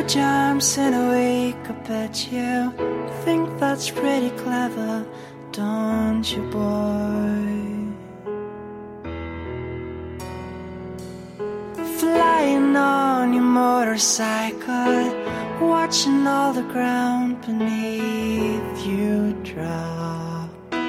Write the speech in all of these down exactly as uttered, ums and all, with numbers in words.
jumps and I wake up at you. Think that's pretty clever, don't you, boy? Flying on your motorcycle, watching all the ground beneath you drop.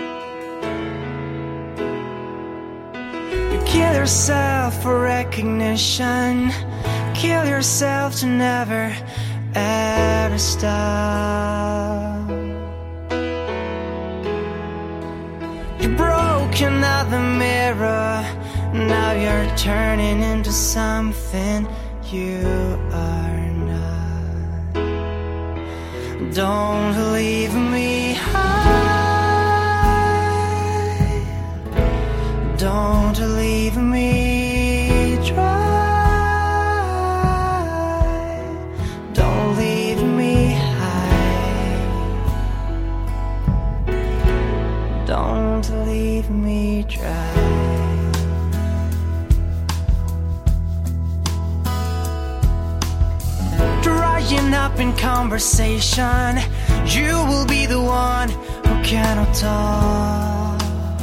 You kill yourself for recognition, kill yourself to never, ever stop. You broke another mirror, now you're turning into something you are not. Don't leave me high, don't leave me dry. Don't leave me dry. Drying up in conversation, you will be the one who cannot talk.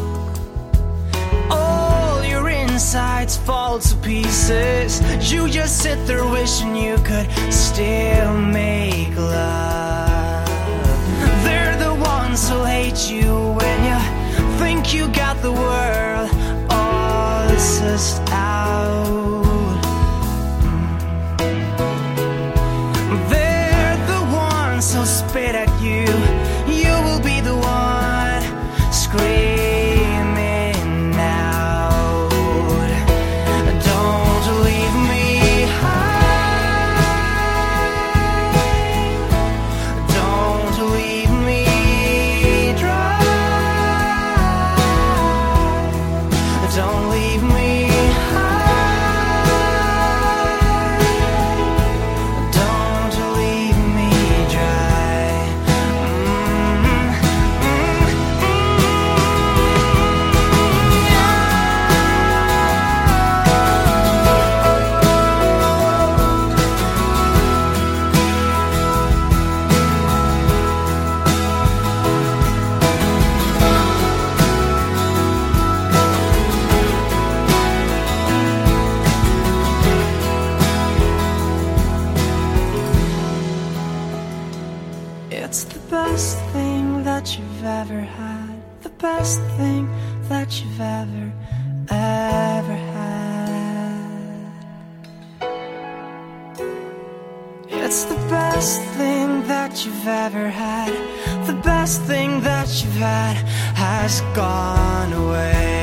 All your insides fall to pieces. You just sit there wishing you could still make love. They're the ones who hate you when you think you got the world all sussed out. They're the ones who spit at you. You will be the one screaming out. Don't leave me high, don't leave me dry. Don't leave me high, don't leave me dry. Mm-hmm. It's the best thing that you've ever had, the best thing that you've ever, ever had. It's the best thing that you've ever had, the best thing that you've had has gone away.